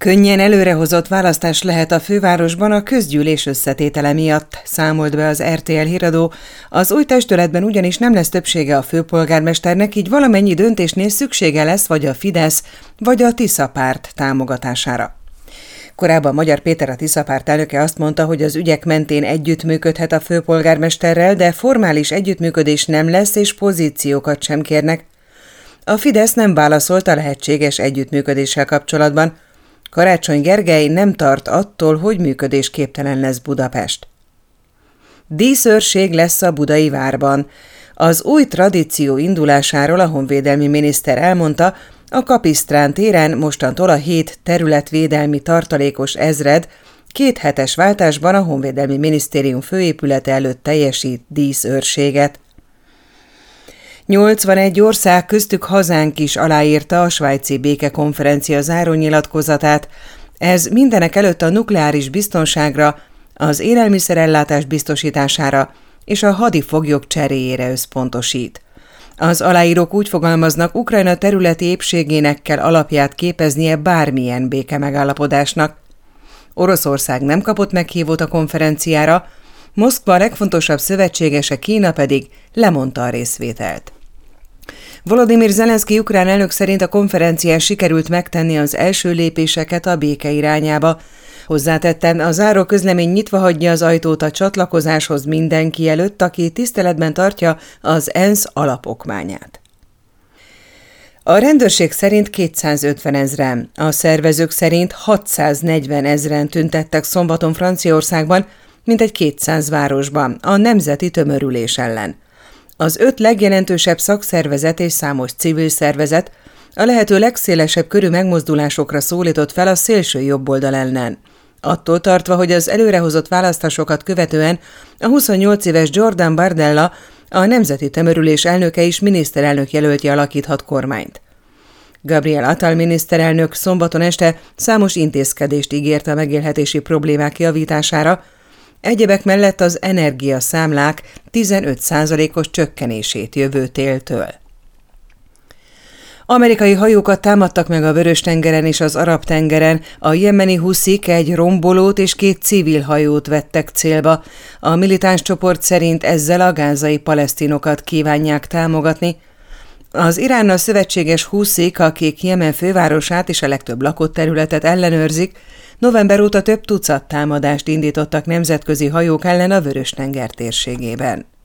Könnyen előrehozott választás lehet a fővárosban a közgyűlés összetétele miatt, számolt be az RTL híradó. Az új testületben ugyanis nem lesz többsége a főpolgármesternek, így valamennyi döntésnél szüksége lesz vagy a Fidesz, vagy a Tisza párt támogatására. Korábban Magyar Péter, a Tisza párt elnöke azt mondta, hogy az ügyek mentén együttműködhet a főpolgármesterrel, de formális együttműködés nem lesz, és pozíciókat sem kérnek. A Fidesz nem válaszolt a lehetséges együttműködéssel kapcsolatban. Karácsony Gergely nem tart attól, hogy működésképtelen lesz Budapest. Díszőrség lesz a budai várban. Az új tradíció indulásáról a honvédelmi miniszter elmondta, a Kapisztrán téren mostantól a 7 területvédelmi tartalékos ezred 2 hetes váltásban a Honvédelmi Minisztérium főépülete előtt teljesít díszőrséget. 81 ország, köztük hazánk is aláírta a svájci békekonferencia zárónyilatkozatát. Ez mindenek előtt a nukleáris biztonságra, az élelmiszerellátás biztosítására és a hadifoglyok cseréjére összpontosít. Az aláírók úgy fogalmaznak, Ukrajna területi épségének kell alapját képeznie bármilyen békemegállapodásnak. Oroszország nem kapott meghívót a konferenciára, Moszkva legfontosabb szövetségese, Kína pedig lemondta a részvételt. Volodymyr Zelenszky ukrán elnök szerint a konferencián sikerült megtenni az első lépéseket a béke irányába. Hozzátetten, a záró közlemény nyitva hagyja az ajtót a csatlakozáshoz mindenki előtt, aki tiszteletben tartja az ENSZ alapokmányát. A rendőrség szerint 250 000, a szervezők szerint 640 000 tüntettek szombaton Franciaországban, mintegy 200 városban, a nemzeti tömörülés ellen. Az 5 legjelentősebb szakszervezet és számos civil szervezet a lehető legszélesebb körű megmozdulásokra szólított fel a szélső jobboldal ellen. Attól tartva, hogy az előrehozott választásokat követően a 28 éves Jordan Bardella, a nemzeti tömörülés elnöke és miniszterelnök jelöltje alakíthat kormányt. Gabriel Attal miniszterelnök szombaton este számos intézkedést ígért a megélhetési problémák javítására, egyebek mellett az energiaszámlák 15%-os csökkenését jövő téltől. Amerikai hajókat támadtak meg a Vörös-tengeren és az Arab-tengeren, a jemeni huszik egy rombolót és 2 civil hajót vettek célba. A militáns csoport szerint ezzel a gázai palesztinokat kívánják támogatni. Az Iránnal szövetséges huszik, akik Jemen fővárosát és a legtöbb lakott területet ellenőrzik, november óta több tucat támadást indítottak nemzetközi hajók ellen a Vörös-tenger térségében.